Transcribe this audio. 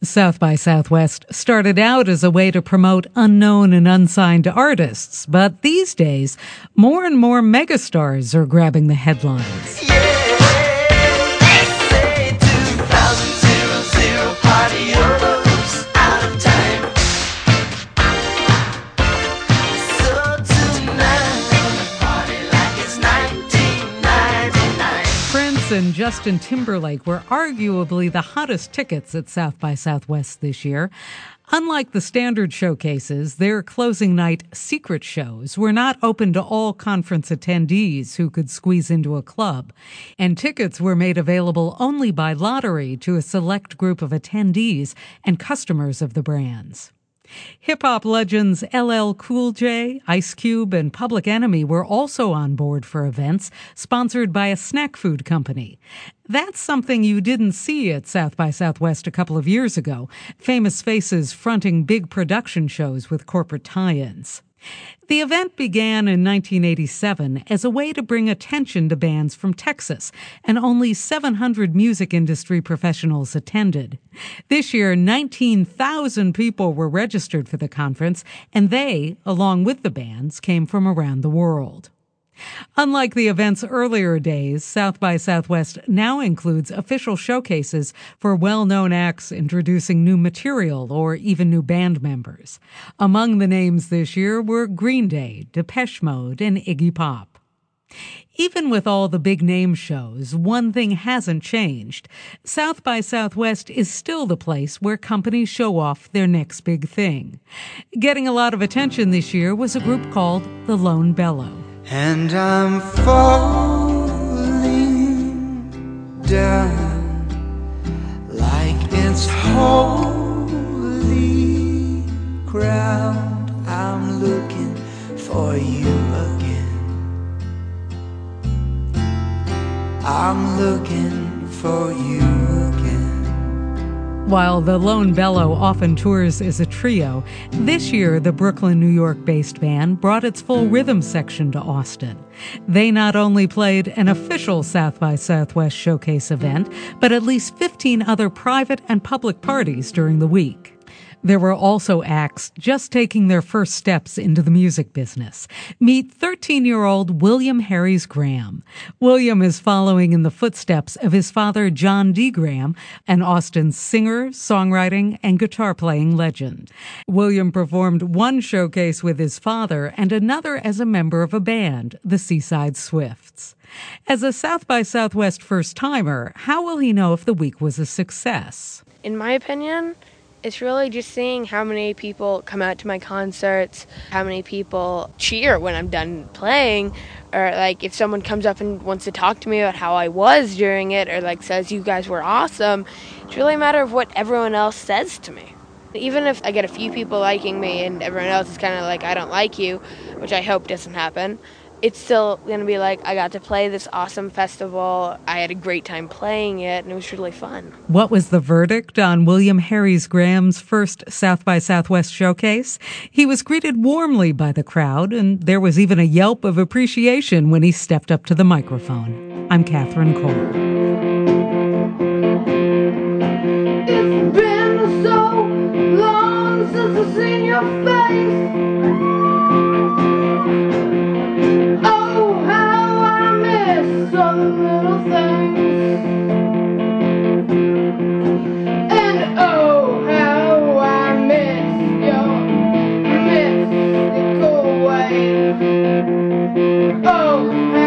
South by Southwest started out as a way to promote unknown and unsigned artists, but these days, more and more megastars are grabbing the headlines. Prince and Justin Timberlake were arguably the hottest tickets at South by Southwest this year. Unlike the standard showcases, their closing night secret shows were not open to all conference attendees who could squeeze into a club, and tickets were made available only by lottery to a select group of attendees and customers of the brands. Hip-hop legends LL Cool J, Ice Cube, and Public Enemy were also on board for events sponsored by a snack food company. That's something you didn't see at South by Southwest a couple of years ago, famous faces fronting big production shows with corporate tie-ins. The event began in 1987 as a way to bring attention to bands from Texas, and only 700 music industry professionals attended. This year, 19,000 people were registered for the conference, and they, along with the bands, came from around the world. Unlike the event's earlier days, South by Southwest now includes official showcases for well-known acts introducing new material or even new band members. Among the names this year were Green Day, Depeche Mode, and Iggy Pop. Even with all the big-name shows, one thing hasn't changed. South by Southwest is still the place where companies show off their next big thing. Getting a lot of attention this year was a group called The Lone Bellow. And I'm falling down like it's holy ground. I'm looking for you again. I'm looking for you again. While the Lone Bellow often tours as a trio, this year the Brooklyn, New York-based band brought its full rhythm section to Austin. They not only played an official South by Southwest showcase event, but at least 15 other private and public parties during the week. There were also acts just taking their first steps into the music business. Meet 13-year-old William Harries Graham. William is following in the footsteps of his father, John D. Graham, an Austin singer, songwriting, and guitar-playing legend. William performed one showcase with his father and another as a member of a band, the Seaside Swifts. As a South by Southwest first-timer, how will he know if the week was a success? In my opinion, it's really just seeing how many people come out to my concerts, how many people cheer when I'm done playing, or like if someone comes up and wants to talk to me about how I was during it, or like says you guys were awesome. It's really a matter of what everyone else says to me. Even if I get a few people liking me and everyone else is kind of like, I don't like you, which I hope doesn't happen, it's still going to be like, I got to play this awesome festival, I had a great time playing it, and it was really fun. What was the verdict on William Harries Graham's first South by Southwest showcase? He was greeted warmly by the crowd, and there was even a yelp of appreciation when he stepped up to the microphone. I'm Catherine Cole. It's been so long since I've seen your face. Oh, how I miss all the little things. And oh, how I miss your mystical way. Oh,